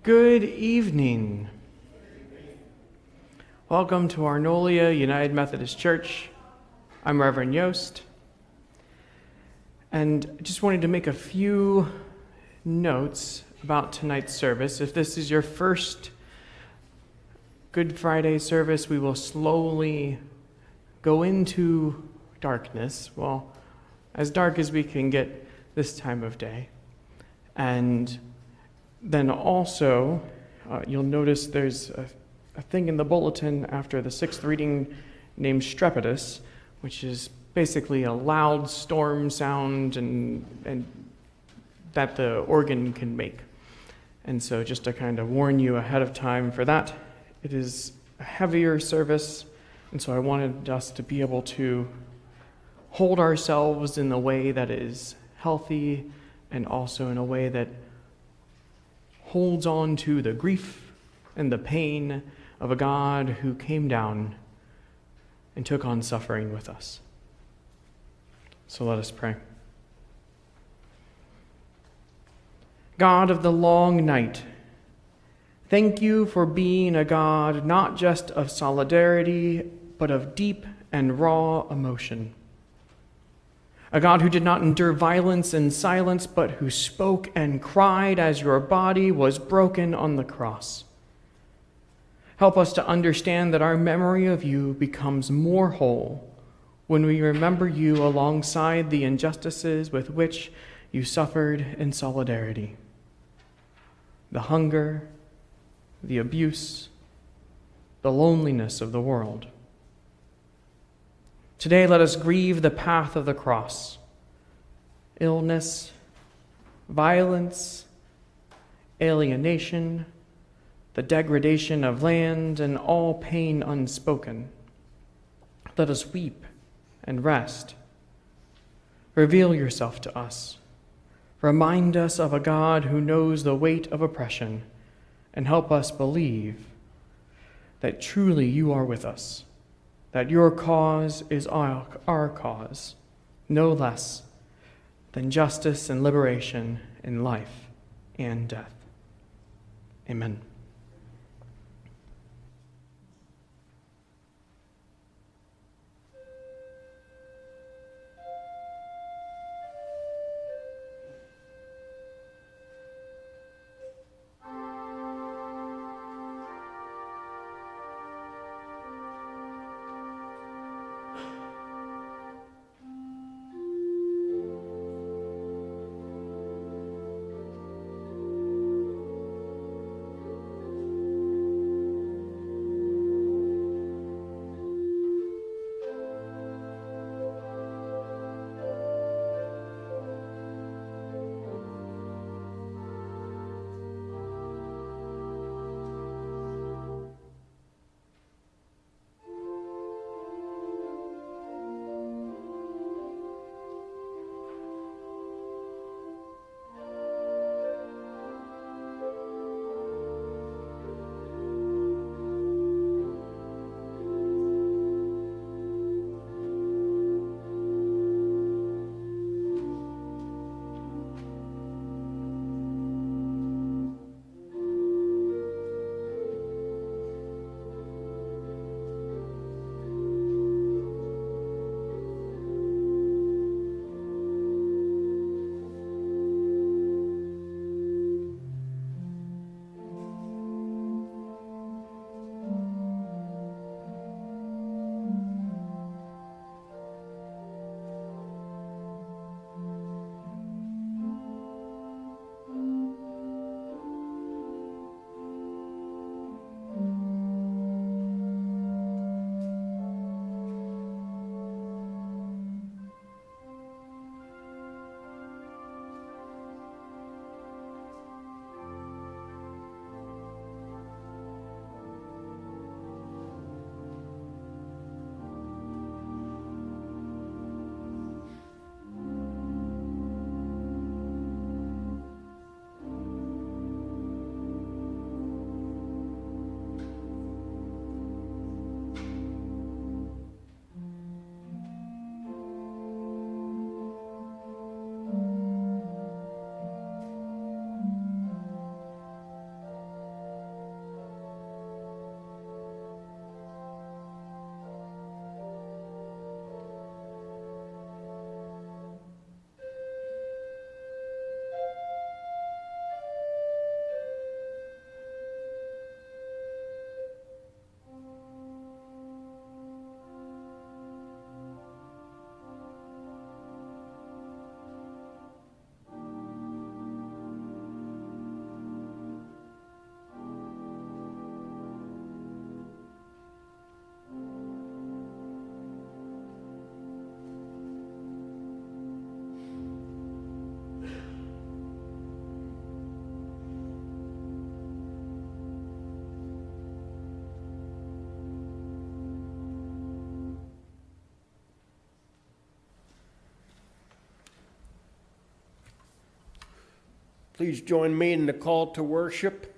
Good evening. Welcome to Arnolia United Methodist Church. I'm Reverend Yost, and I just wanted to make a few notes about tonight's service. If this is your first Good Friday service, we will slowly go into darkness, well, as dark as we can get this time of day. And then also, you'll notice there's a thing in the bulletin after the sixth reading named Strepitus, which is basically a loud storm sound and that the organ can make. And so just to kind of warn you ahead of time for that, it is a heavier service, and so I wanted us to be able to hold ourselves in a way that is healthy and also in a way that holds on to the grief and the pain of a God who came down and took on suffering with us. So let us pray. God of the long night, thank you for being a God not just of solidarity, but of deep and raw emotion. A God who did not endure violence in silence, but who spoke and cried as your body was broken on the cross. Help us to understand that our memory of you becomes more whole when we remember you alongside the injustices with which you suffered in solidarity. The hunger, the abuse, the loneliness of the world. Today, let us grieve the path of the cross, illness, violence, alienation, the degradation of land, and all pain unspoken. Let us weep and rest. Reveal yourself to us. Remind us of a God who knows the weight of oppression, and help us believe that truly you are with us, that your cause is our cause, no less than justice and liberation in life and death. Amen. Please join me in the call to worship.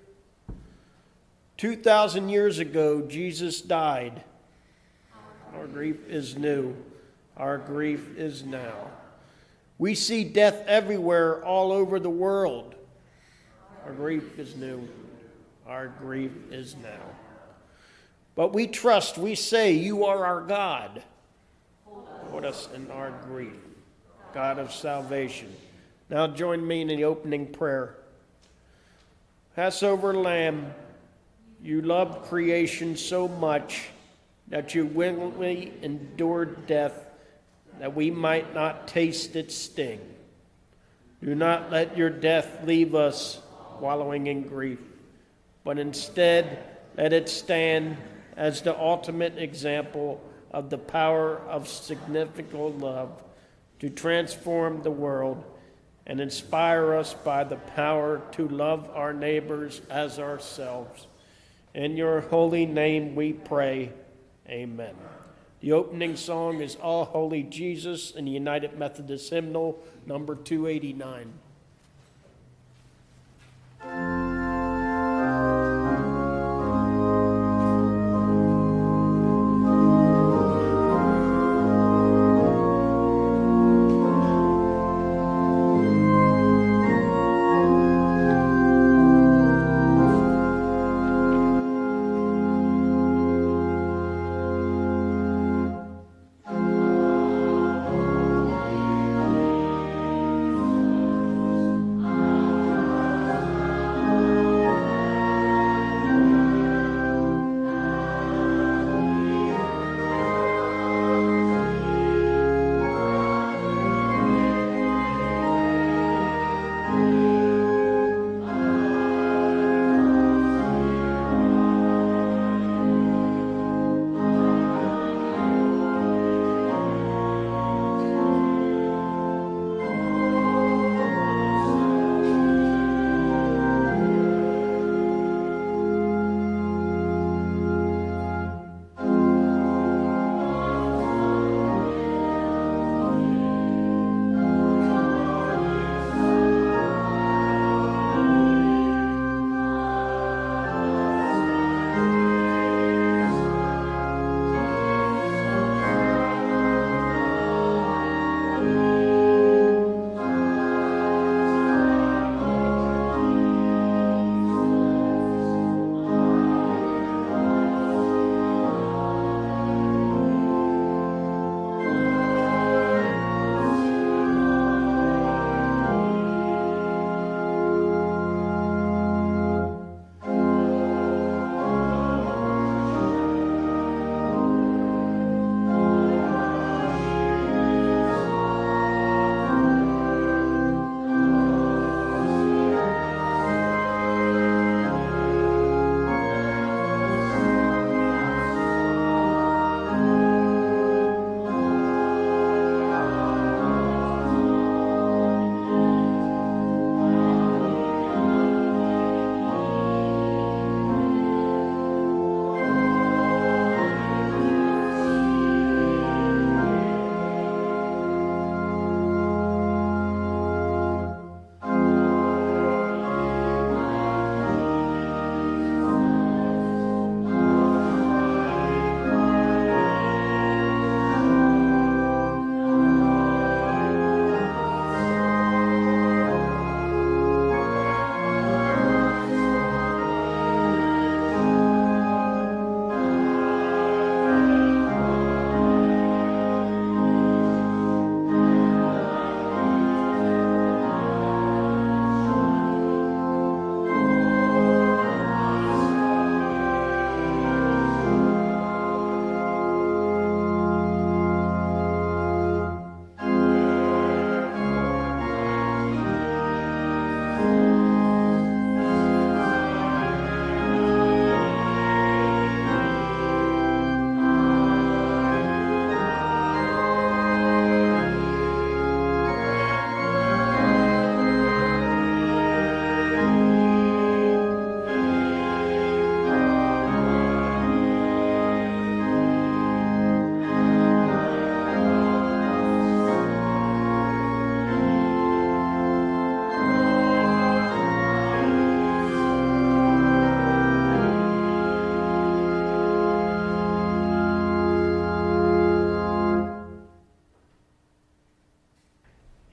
2,000 years ago, Jesus died. Our grief is new. Our grief is now. We see death everywhere, all over the world. Our grief is new. Our grief is now. But we trust, we say, you are our God. Hold us in our grief, God of salvation. Now join me in the opening prayer. Passover Lamb, you loved creation so much that you willingly endured death that we might not taste its sting. Do not let your death leave us wallowing in grief, but instead let it stand as the ultimate example of the power of significant love to transform the world and inspire us by the power to love our neighbors as ourselves. In your holy name we pray, amen. The opening song is All Holy Jesus in the United Methodist Hymnal, number 289.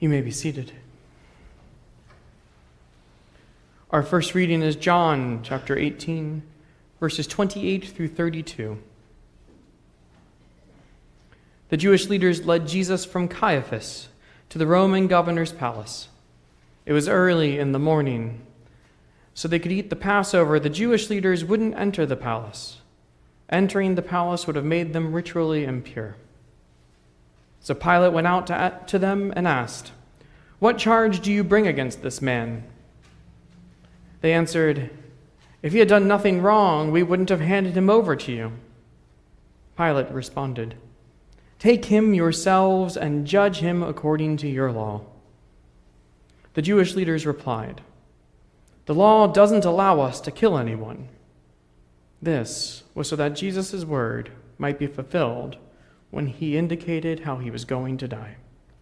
You may be seated. Our first reading is John chapter 18, verses 28 through 32. The Jewish leaders led Jesus from Caiaphas to the Roman governor's palace. It was early in the morning. So they could eat the Passover. The Jewish leaders wouldn't enter the palace. Entering the palace would have made them ritually impure. So Pilate went out to them and asked, "What charge do you bring against this man?" They answered, "If he had done nothing wrong, we wouldn't have handed him over to you." Pilate responded, "Take him yourselves and judge him according to your law." The Jewish leaders replied, "The law doesn't allow us to kill anyone." This was so that Jesus' word might be fulfilled when he indicated how he was going to die.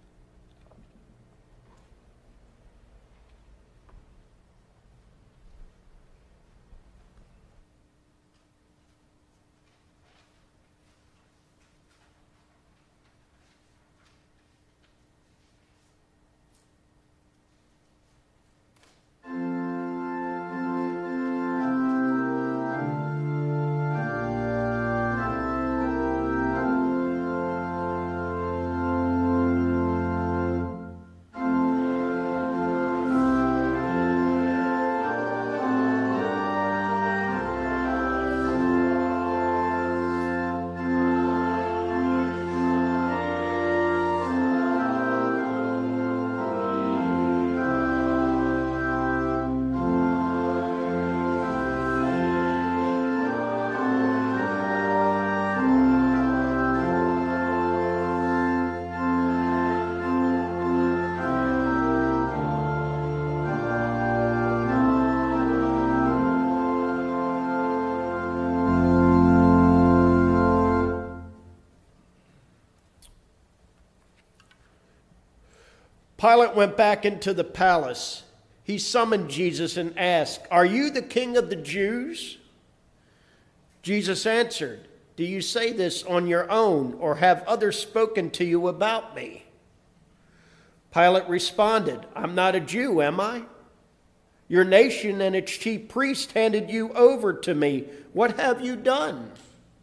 Pilate went back into the palace. He summoned Jesus and asked, "Are you the king of the Jews?" Jesus answered, "Do you say this on your own, or have others spoken to you about me?" Pilate responded, "I'm not a Jew, am I? Your nation and its chief priest handed you over to me. What have you done?"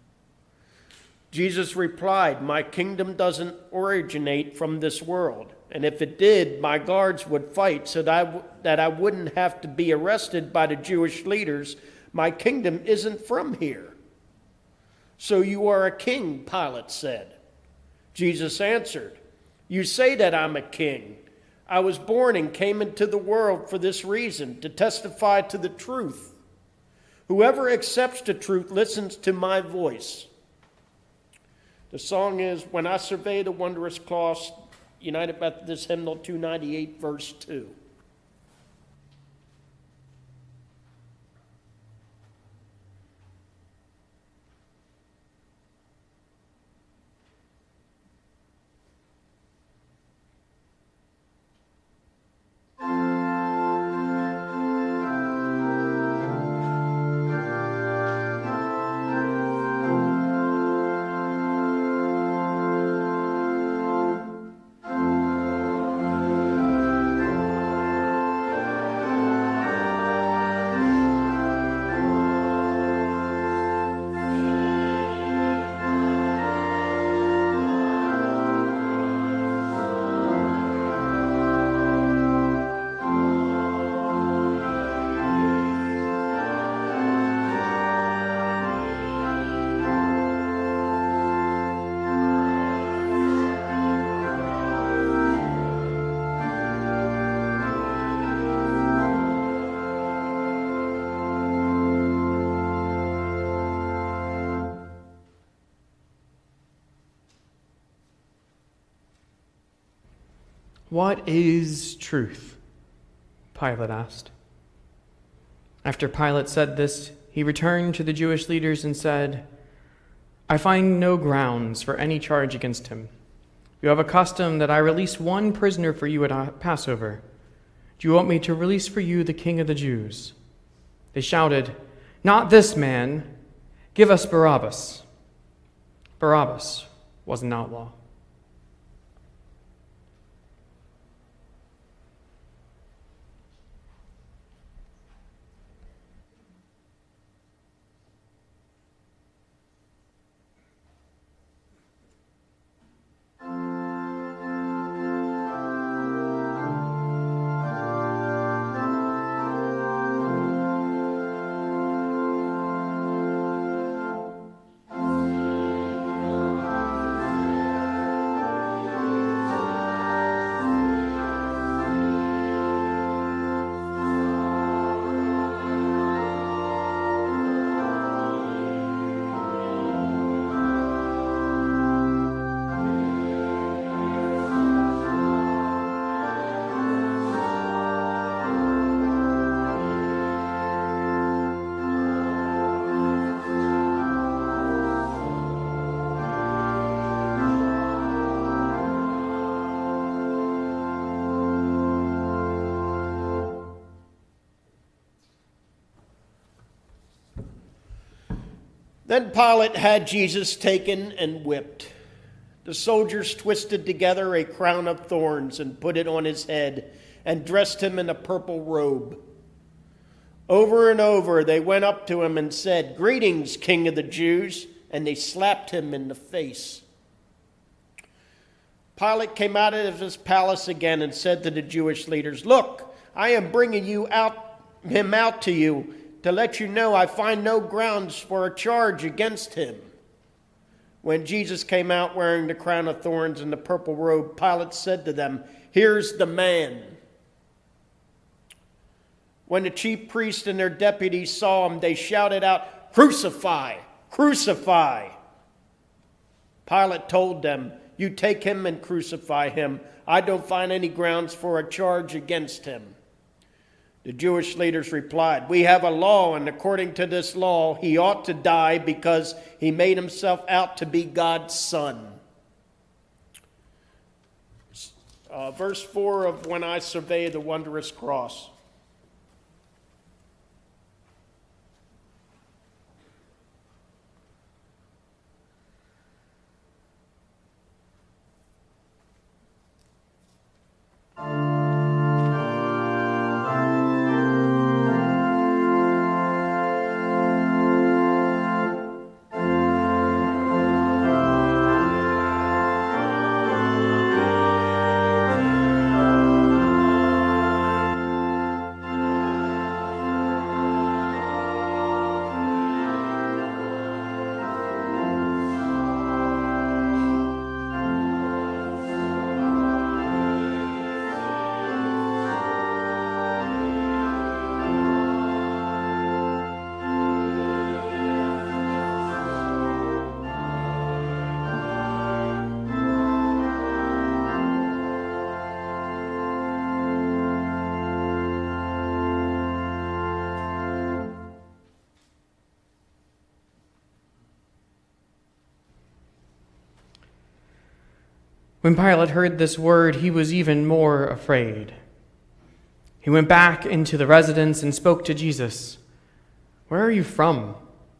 Jesus replied, "My kingdom doesn't originate from this world. And if it did, my guards would fight so that I wouldn't have to be arrested by the Jewish leaders. My kingdom isn't from here." "So you are a king," Pilate said. Jesus answered, "You say that I'm a king. I was born and came into the world for this reason, to testify to the truth. Whoever accepts the truth listens to my voice." The song is "When I Survey the Wondrous Cross," United Methodist Hymnal 298, verse 2. "What is truth?" Pilate asked. After Pilate said this, he returned to the Jewish leaders and said, "I find no grounds for any charge against him. You have a custom that I release one prisoner for you at Passover. Do you want me to release for you the King of the Jews?" They shouted, "Not this man! Give us Barabbas!" Barabbas was an outlaw. Then Pilate had Jesus taken and whipped. The soldiers twisted together a crown of thorns and put it on his head and dressed him in a purple robe. Over and over they went up to him and said, "Greetings, King of the Jews," and they slapped him in the face. Pilate came out of his palace again and said to the Jewish leaders, "Look, I am bringing him out to you to let you know I find no grounds for a charge against him." When Jesus came out wearing the crown of thorns and the purple robe, Pilate said to them, "Here's the man." When the chief priests and their deputies saw him, they shouted out, "Crucify! Crucify!" Pilate told them, "You take him and crucify him. I don't find any grounds for a charge against him." The Jewish leaders replied, "We have a law, and according to this law, he ought to die because he made himself out to be God's son." Verse 4 of "When I Survey the Wondrous Cross." When Pilate heard this word, he was even more afraid. He went back into the residence and spoke to Jesus. "Where are you from?"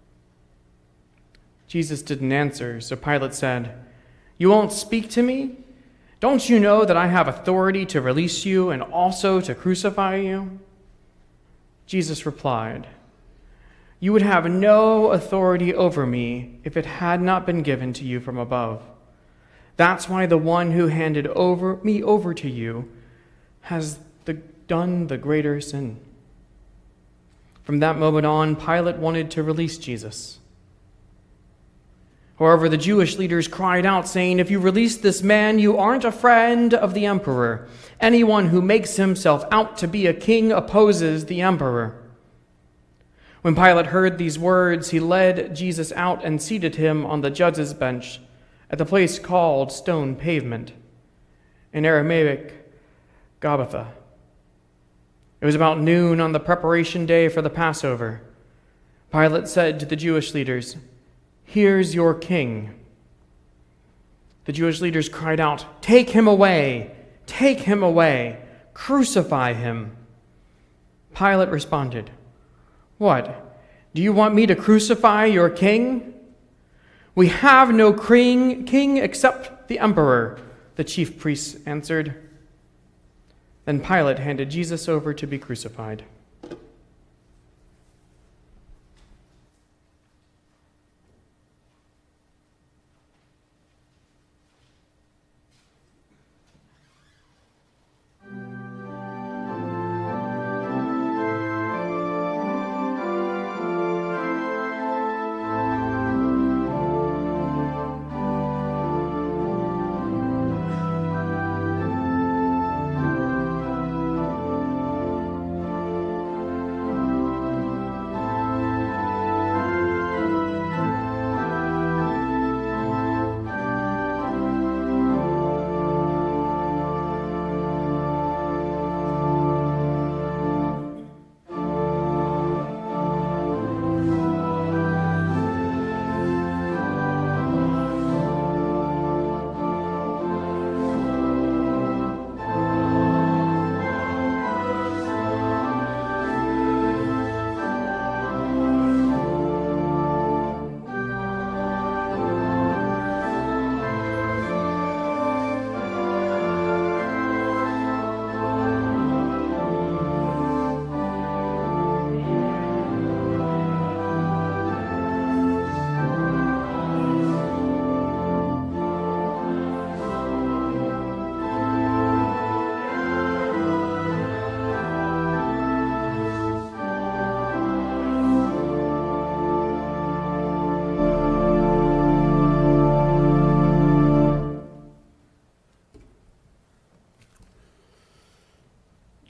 Jesus didn't answer, so Pilate said, "You won't speak to me? Don't you know that I have authority to release you and also to crucify you?" Jesus replied, "You would have no authority over me if it had not been given to you from above. That's why the one who handed me over to you has done the greater sin." From that moment on, Pilate wanted to release Jesus. However, the Jewish leaders cried out, saying, "If you release this man, you aren't a friend of the emperor. Anyone who makes himself out to be a king opposes the emperor." When Pilate heard these words, he led Jesus out and seated him on the judge's bench at the place called Stone Pavement, in Aramaic, Gabbatha. It was about noon on the preparation day for the Passover. Pilate said to the Jewish leaders, "Here's your king." The Jewish leaders cried out, "Take him away! Take him away! Crucify him!" Pilate responded, "What? Do you want me to crucify your king?" "We have no king except the emperor," the chief priests answered. Then Pilate handed Jesus over to be crucified.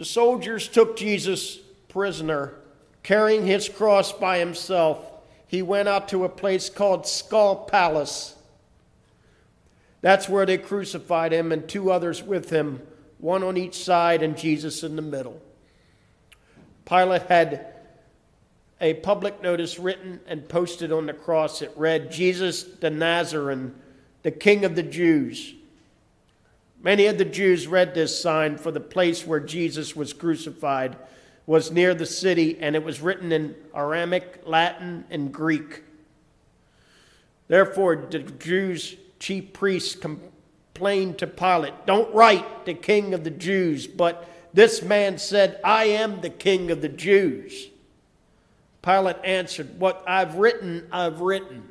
soldiers took Jesus prisoner, carrying his cross by himself. He went out to a place called Skull Palace. That's where they crucified him and two others with him, one on each side and Jesus in the middle. Pilate had a public notice written and posted on the cross. It read, "Jesus the Nazarene, the King of the Jews." Many of the Jews read this sign, for the place where Jesus was crucified was near the city, and it was written in Aramaic, Latin, and Greek. Therefore, the Jews' chief priests complained to Pilate, "Don't write the King of the Jews," but this man said, "I am the King of the Jews." Pilate answered, "What I've written, I've written."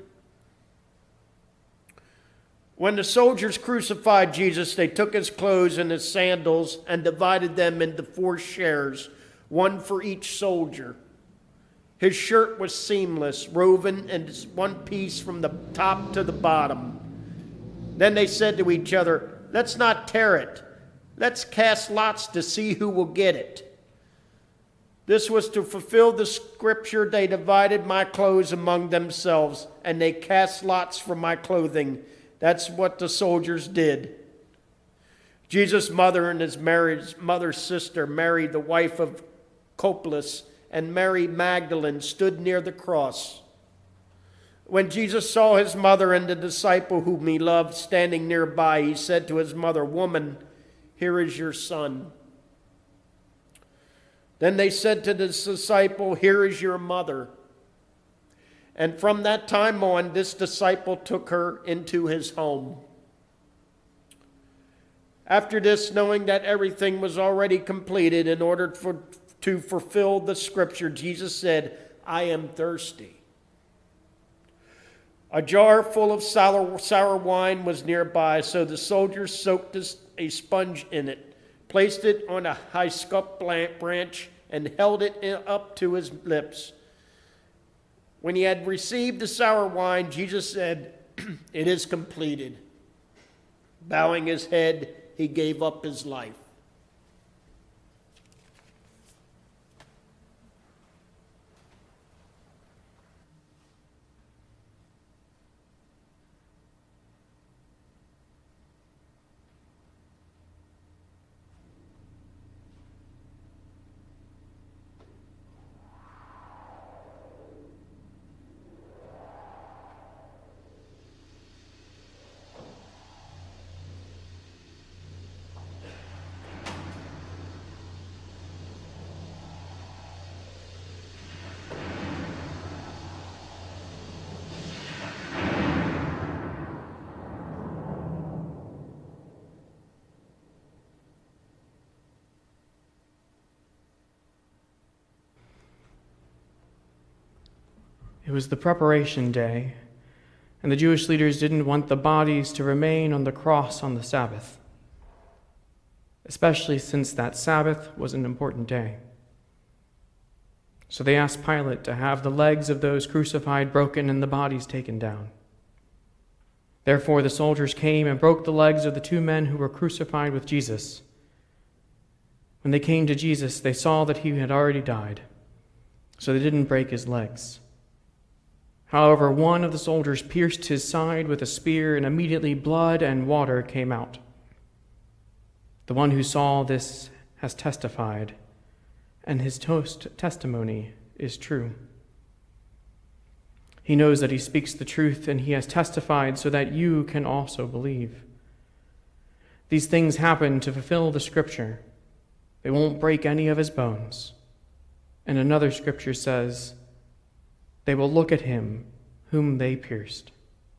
When the soldiers crucified Jesus, they took his clothes and his sandals and divided them into 4 shares, one for each soldier. His shirt was seamless, woven in one piece from the top to the bottom. Then they said to each other, "Let's not tear it. Let's cast lots to see who will get it." This was to fulfill the scripture, "They divided my clothes among themselves, and they cast lots for my clothing." That's what the soldiers did. Jesus' mother and his mother's sister, Mary, the wife of Clopas, and Mary Magdalene stood near the cross. When Jesus saw his mother and the disciple whom he loved standing nearby, he said to his mother, "Woman, here is your son." Then they said to the disciple, "Here is your mother." And from that time on, this disciple took her into his home. After this, knowing that everything was already completed in order to fulfill the scripture, Jesus said, "I am thirsty." A jar full of sour wine was nearby, so the soldiers soaked a sponge in it, placed it on a hyssop branch, and held it up to his lips. When he had received the sour wine, Jesus said, "It is completed." Bowing his head, he gave up his life. It was the preparation day, and the Jewish leaders didn't want the bodies to remain on the cross on the Sabbath, especially since that Sabbath was an important day. So they asked Pilate to have the legs of those crucified broken and the bodies taken down. Therefore the soldiers came and broke the legs of the 2 men who were crucified with Jesus. When they came to Jesus, they saw that he had already died, so they didn't break his legs. However, one of the soldiers pierced his side with a spear, and immediately blood and water came out. The one who saw this has testified, and his testimony is true. He knows that he speaks the truth, and he has testified so that you can also believe. These things happen to fulfill the scripture. They won't break any of his bones. And another scripture says, "They will look at him whom they pierced."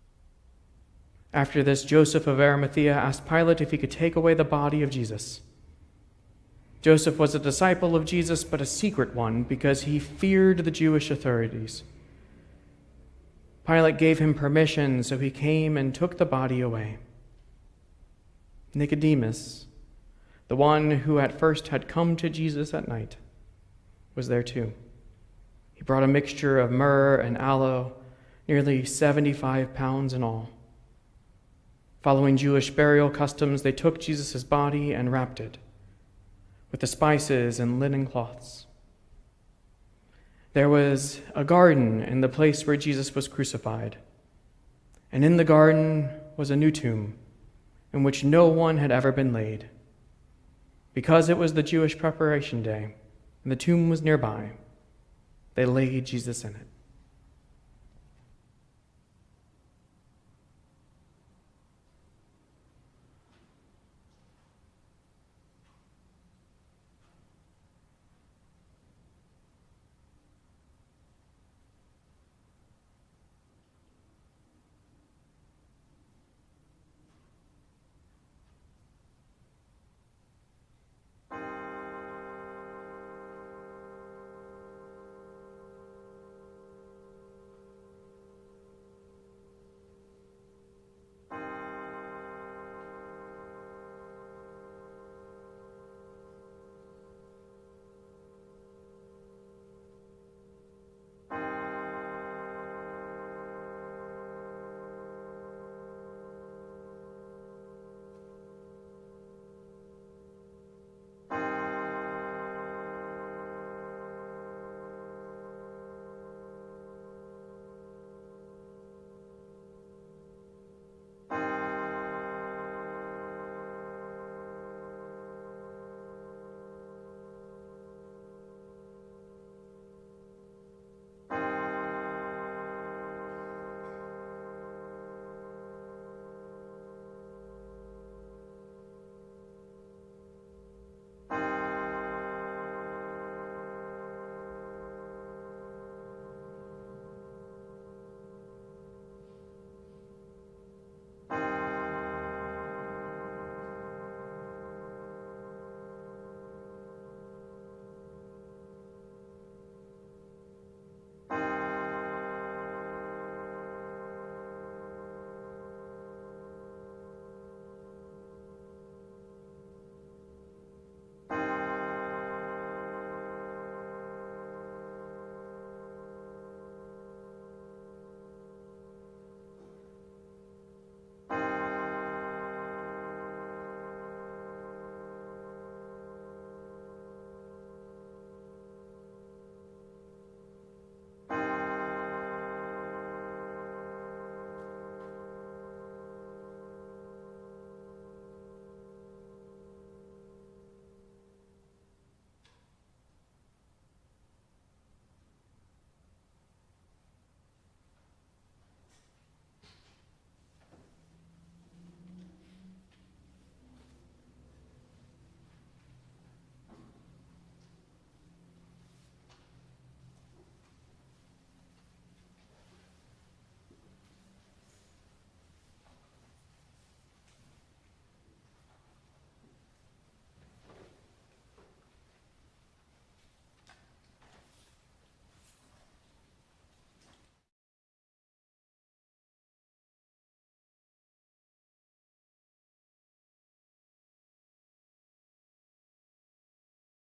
After this, Joseph of Arimathea asked Pilate if he could take away the body of Jesus. Joseph was a disciple of Jesus, but a secret one, because he feared the Jewish authorities. Pilate gave him permission, so he came and took the body away. Nicodemus, the one who at first had come to Jesus at night, was there too. He brought a mixture of myrrh and aloe, nearly 75 pounds in all. Following Jewish burial customs, they took Jesus' body and wrapped it. with the spices and linen cloths. There was a garden in the place where Jesus was crucified, and in the garden was a new tomb in which no one had ever been laid. Because it was the Jewish preparation day, and the tomb was nearby, they laid Jesus in it.